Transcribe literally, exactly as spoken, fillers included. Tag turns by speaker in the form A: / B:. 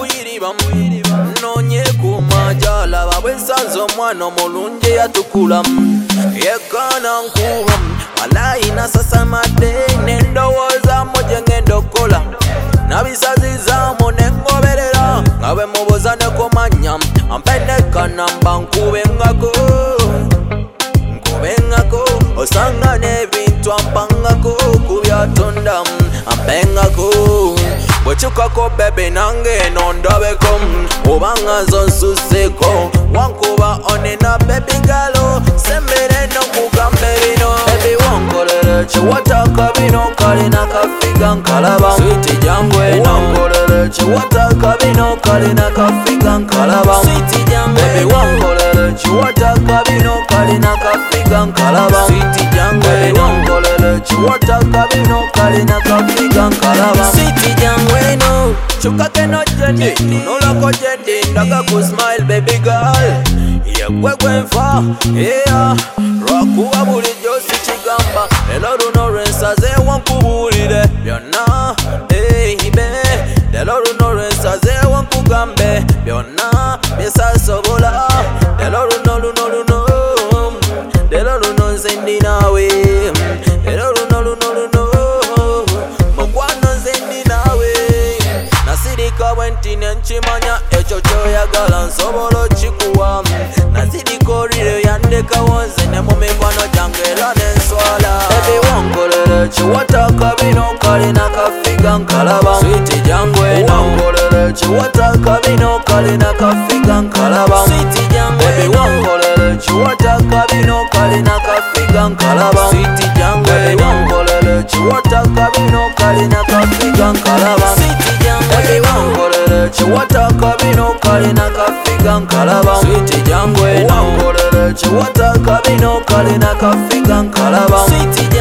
A: kuyiriba nonye kumajala babwensanze omwana omulungi yatukula yekana nkuba walayi nasasamadde nendowooza moje ngenda okukola nabisazizaamu nengoberera nga bwe mubuuza ne kumanya ampendekana mba nkubengako nkubengako osanga n'ebintu ampangako ku byatonda ampengako bwekikako bebe nange nondabeko obanga zonsuseko wankuba onena bebi galo sembere nokugambe bino bebi wankolere kiwataka bino kalina kafiga nkalaba switi jangu eno wankolere kiwataka bino kalina kafiga nkalaba switi jangu bebi wankolere kiwataka bino kalina kafiga nkalaba switi jangu eno wankolere kiwataka bino kalina kafiga nkalaba switi jangu eno chukake no jendi tunulako jendi ndaga kusmile baby girl yegwegwe nfa yeah rwakuba bulijjo sikigamba lelo luno lwensaze wankubulire byonna baby lelo luno lwensaze wankugambe byonna byesasobola lelo luno luno luno lelo luno nze ndi naawe lelo luno luno luno mukwano nze ndi naawe nasirika bwentine nkimanya ekyo kyoyagala nsobola okikuwa nasirika olire yandekawo nze ne mu mikwano gyange era nenswala bebi wankolere kiwataka bino kalina kafiga nkalaba switi jangu eno wankolere kiwataka bino kalina kafiga nkalaba switi jangu bebi wankolere kiwataka bino kalina kafiga nkalaba switi jangu bebi wankolere kiwataka bino kalina kafiga nkalaba switi jangu bebi wankolere kiwataka bino kalina kafiga nkalaba switi jangu eno wankolere kiwataka bino kalina kafiga nkalaba switi jangu